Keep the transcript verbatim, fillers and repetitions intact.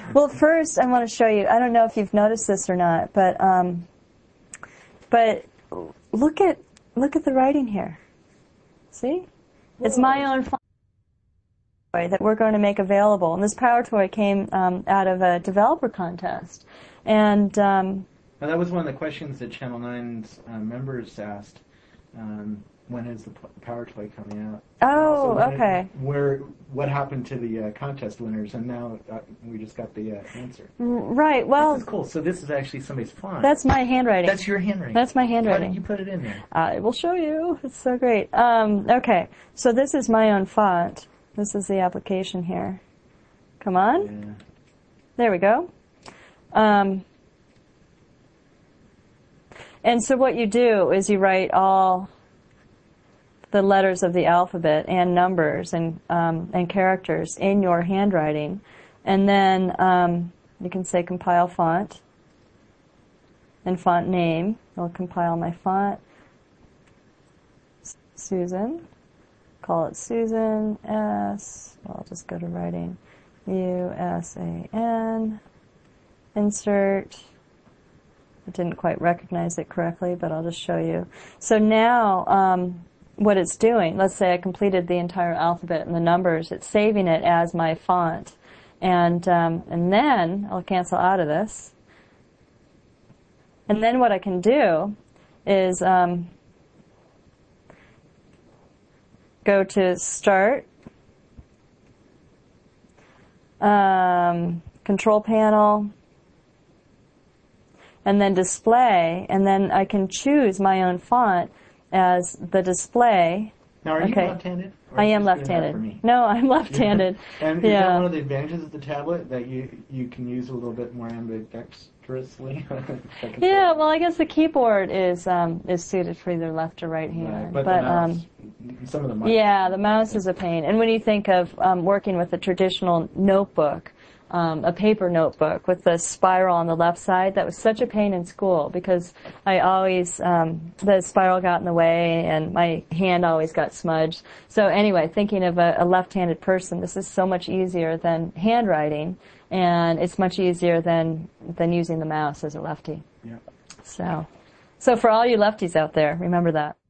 Well, first I want to show you, I don't know if you've noticed this or not, but um, but look at look at the writing here. See? Whoa. It's my own font that we're going to make available. And this Power Toy came um, out of a developer contest. And um, now, that was one of the questions that Channel nine's uh, members asked. Um, when is the Power Toy coming out? Oh, okay. It, where what happened to the uh, contest winners? And now uh, we just got the uh, answer. Right. Well, this is cool. So this is actually somebody's font. That's my handwriting. That's your handwriting. That's my handwriting. How did you put it in there? I will show you. It's so great. Um, okay. So this is my own font. This is the application here. Come on. Yeah. There we go. Um, and so what you do is you write all the letters of the alphabet and numbers and um, and characters in your handwriting, and then um, you can say compile font and font name. I'll compile my font. Susan. Call it Susan S. Well, I'll just go to writing. U S A N. Insert. I didn't quite recognize it correctly, but I'll just show you. So now, um, what it's doing, let's say I completed the entire alphabet and the numbers, it's saving it as my font. And, um, and then I'll cancel out of this. And then what I can do is um, go to Start, um, Control Panel, and then Display, and then I can choose my own font as the display. Now, are okay. you left-handed? I am left-handed. No, I'm left-handed. And yeah. is that one of the advantages of the tablet, that you you can use a little bit more ambidextrously? Yeah, well, I guess the keyboard is um, is suited for either left or right hand. Right, but but the mouse, um, some of the mice. Yeah, the mouse is a pain. And when you think of um, working with a traditional notebook, Um, a paper notebook with the spiral on the left side, that was such a pain in school because I always, um, the spiral got in the way and my hand always got smudged. So anyway, thinking of a, a left-handed person, this is so much easier than handwriting, and it's much easier than, than using the mouse as a lefty. Yeah. So, so for all you lefties out there, remember that.